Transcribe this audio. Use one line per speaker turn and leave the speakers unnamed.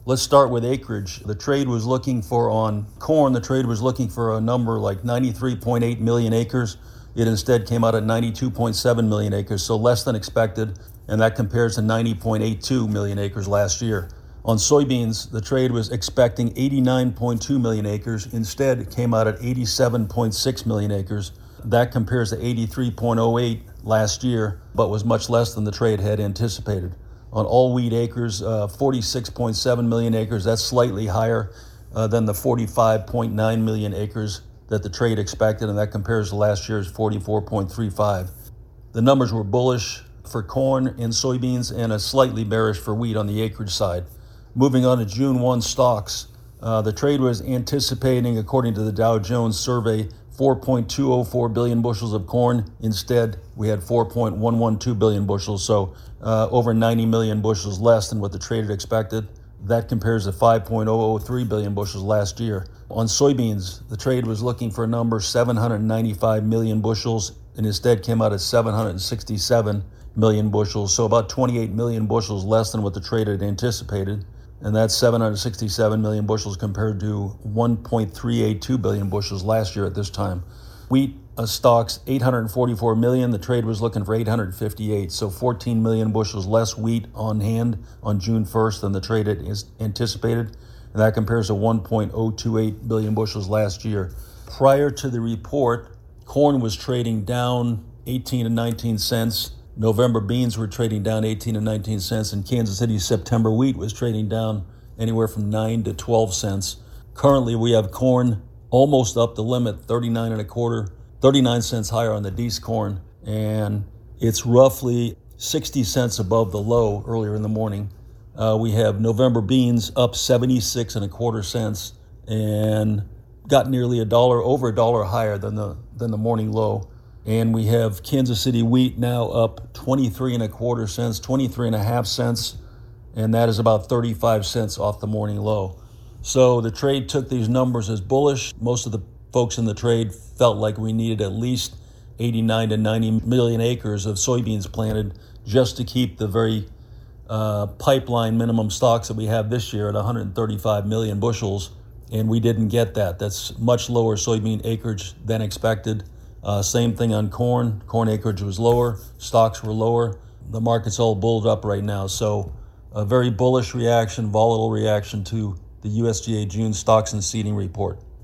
Let's start with acreage. The trade was looking for, on corn, the trade was looking for a number like 93.8 million acres. It instead came out at 92.7 million acres, so less than expected, and that compares to 90.82 million acres last year. On soybeans, the trade was expecting 89.2 million acres. Instead, it came out at 87.6 million acres. That compares to 83.08 last year, but was much less than the trade had anticipated. On all wheat acres, 46.7 million acres. That's slightly higher than the 45.9 million acres that the trade expected, and that compares to last year's 44.35. The numbers were bullish for corn and soybeans and slightly bearish for wheat on the acreage side. Moving on to June 1 stocks, the trade was anticipating, according to the Dow Jones survey, 4.204 billion bushels of corn. Instead, we had 4.112 billion bushels, so over 90 million bushels less than what the trade had expected. That compares to 5.003 billion bushels last year. On soybeans, the trade was looking for a number 795 million bushels, and instead came out at 767 million bushels, so about 28 million bushels less than what the trade had anticipated. And that's 767 million bushels compared to 1.382 billion bushels last year at this time. Wheat stocks 844 million. The trade was looking for 858, so 14 million bushels less wheat on hand on June 1st than the trade had anticipated. And that compares to 1.028 billion bushels last year. Prior to the report, corn was trading down 18 to 19 cents. November beans were trading down 18 to 19 cents, and Kansas City September wheat was trading down anywhere from 9 to 12 cents. Currently, we have corn almost up the limit, 39 and a quarter, 39 cents higher on the Dees corn, and it's roughly 60 cents above the low earlier in the morning. We have November beans up 76 and a quarter cents and got nearly over a dollar higher than the morning low. And we have Kansas City wheat now up 23 and a quarter cents, 23 and a half cents, and that is about 35 cents off the morning low. So the trade took these numbers as bullish. Most of the folks in the trade felt like we needed at least 89 to 90 million acres of soybeans planted just to keep the very pipeline minimum stocks that we have this year at 135 million bushels, and we didn't get that. That's much lower soybean acreage than expected. Same thing on corn. Corn acreage was lower, stocks were lower. The market's all bulled up right now. So a very bullish reaction, volatile reaction to the USDA June stocks and seeding report.